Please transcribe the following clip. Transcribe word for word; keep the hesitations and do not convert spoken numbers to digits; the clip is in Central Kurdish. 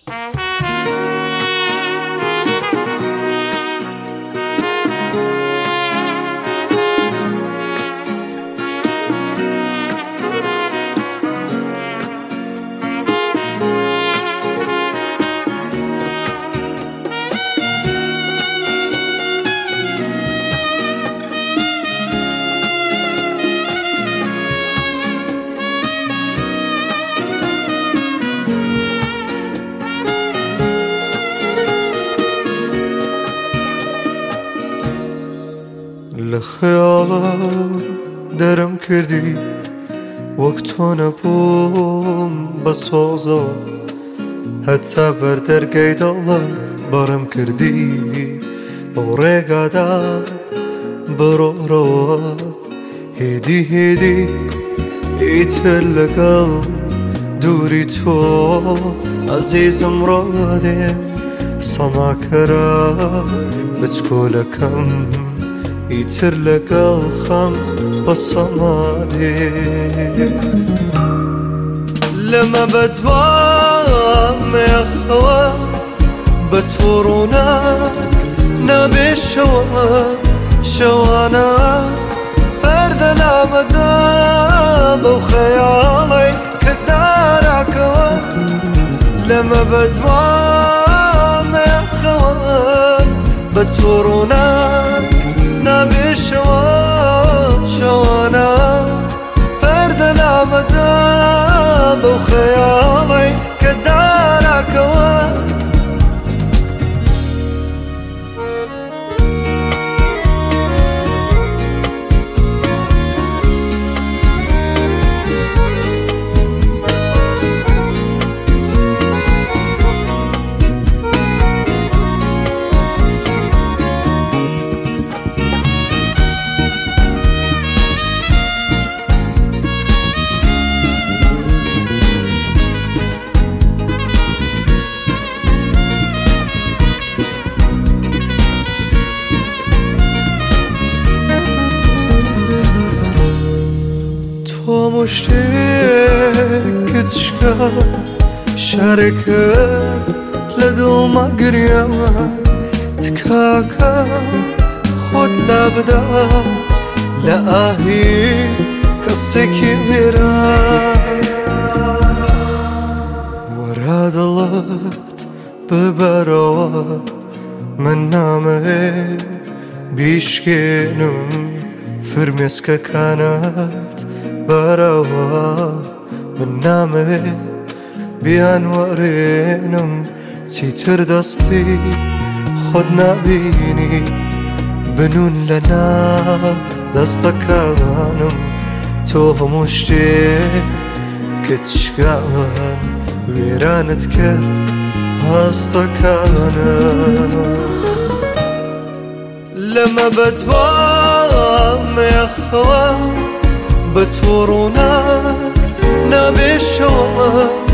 لخيالك درم كردي وقتنا بوم بسوزا حتى بردر قيد الله برم كردي بوريقا دا برو روا هدي هدي يتلقى دوري تو عزيز مرادي صماكرا بتقولكم يترلك الخم بالصمادي لما بدوام يا خوا بتفورونك نبي شوا شوانا برد الامداب وخيالي كدارك لما بدوام يا خوا بتفورونك نبي شوا شوانا فرد الامداب وخيالي كدارك وان مشتاق تشكى شاركة لدل ما قريما تكاكا خد لابدا لآهي قصك ميرا وراد اللات ببروا من نامه بيشكينم فرمسك كانت بروا من نامه بأنوارينم تيتر دستي خدنا بيني بنون لنا دستكانم تو مشتاق كتشكان ويرانت كرد هستكانم لما بدوام يا خوان بتفورونك نبي شوا